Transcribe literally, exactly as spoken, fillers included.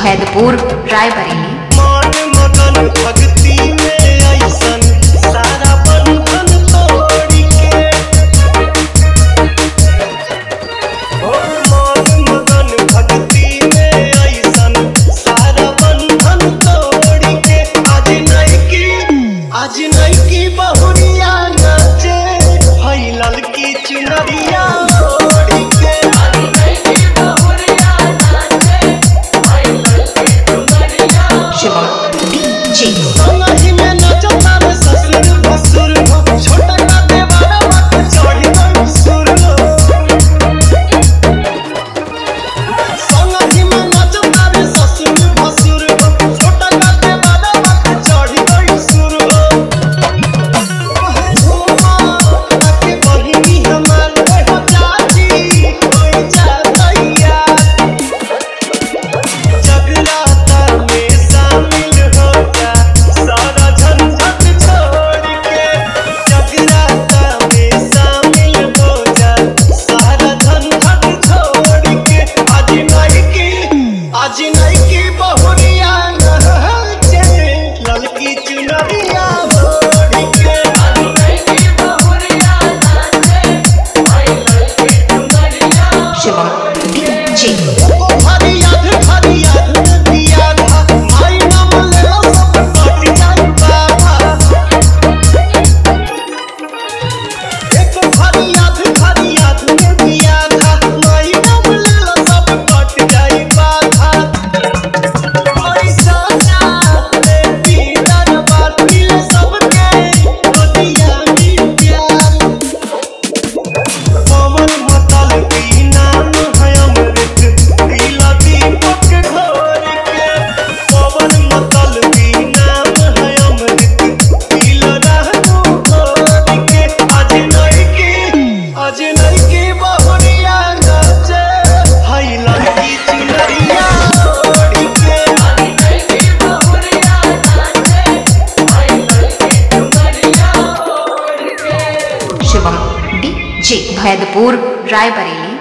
भैदपुर रायबरेली। मान मगन भक्ति में ऐसन सारा बंधन तोड़ के, ओ मान मगन भक्ति में ऐसन सारा बंधन तोड़ के, आज नइकी आज नइकी बहुरिया नाचे हई ललकी चुनरिया ओढ़ के। शिवम डीजे संगहि में नाचता रे ससुर भसुर हो, छोटा का देवारा मत चढ़ी गई सुर हो। संगहि में नाचता रे ससुर भसुर हो, छोटा का देवारा मत चढ़ी गई सुर हो। ओहे झूमा ताके बहिनी हमार हो चाची होई जातैया, जगराता में शामिल हो जा सारा झंझट छोड़ के, जगराता में शामिल हो जा सारा झंझट छोड़ के। आज नइकी आज नइकी बहुरिया नाचे ललकी चुनरिया ओढ़ के। शिवम डीजे ओ फरियाद फरियाद में पिया था, माई नाम लेला सब कट जाई बाबा। एक फरियाद फरियाद में पिया था, माई नाम लेला सब कट जाई बाबा। पैसा ना बेटी दरबार मिले सबके बतिया में प्यार। पवन मतल की नाम है अमृत पीला दीपक घोर के, पवन मतल की नाम है अमृत पीला रहनु घोर के। आज नइकी आज नइकी बहुरिया नाचे हई ललकी चुनरिया ओढ़ के। शिवम डीजे भैदपुर रायबरेली।